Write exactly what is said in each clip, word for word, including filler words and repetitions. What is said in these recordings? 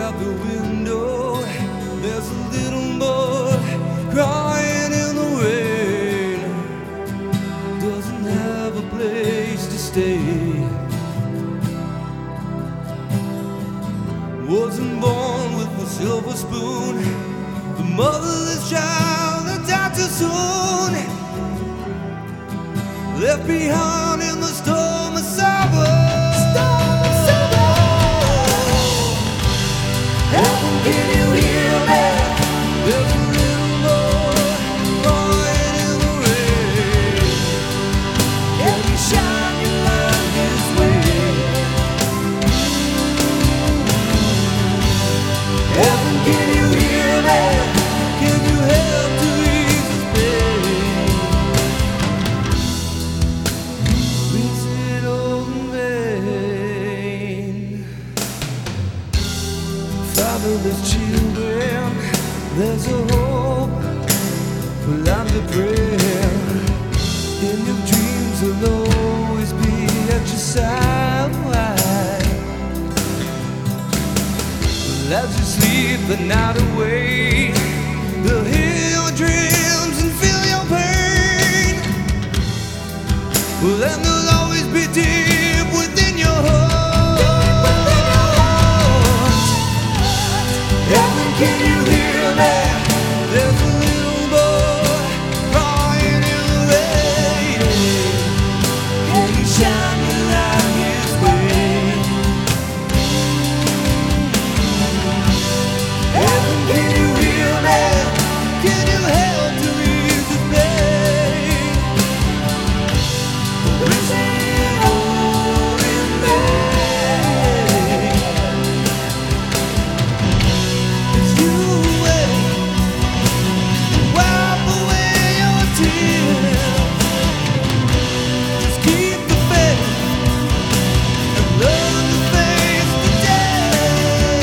out the window, there's a little boy crying in the rain. Doesn't have a place to stay. Wasn't born with a silver spoon. The motherless child that died too soon, left behind in the storm of sorrow. Storm of sorrow. Heaven, can you hear me? There's a little boy crying in the rain. Can you shine your light his way? Heaven, can you hear me? Can you help to ease his pain? Please it all in vain. Fatherless children, there's a hope for land of prayer. In your dreams will always be at your side. As you sleep the night away, they'll hear your dreams and feel your pain. Well, then they'll always be deep within your heart. Heaven, can you hear me? There's a little boy crying in the rain. Can you shine your light his way? Heaven, can you hear me? Can you help to ease the pain? Is it all in vain? Is you wait to wipe away your tears? Just keep the faith and learn to face the day.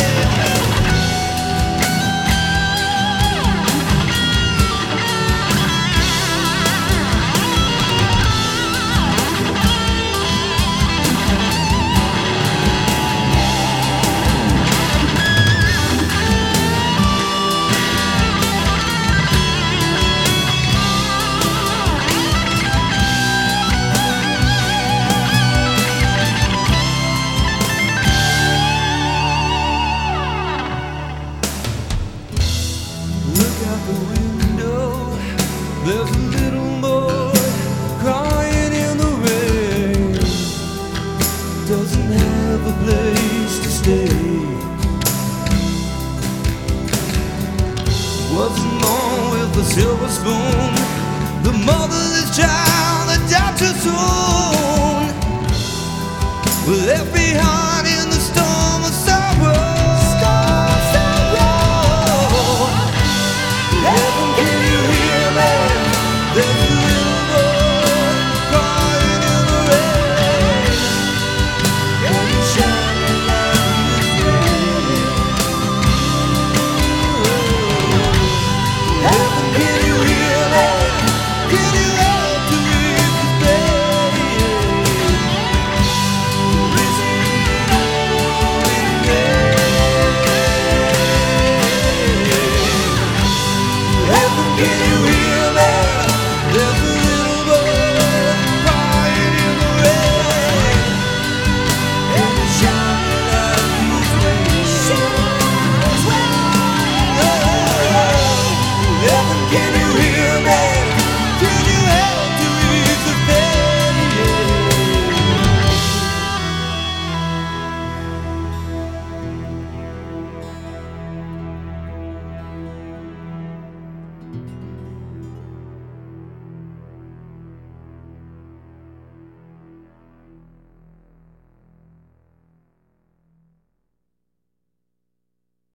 Look out the window, there's a little boy crying in the rain. Doesn't have a place to stay. Wasn't born with a silver spoon. The motherless child that died too soon, left behind in the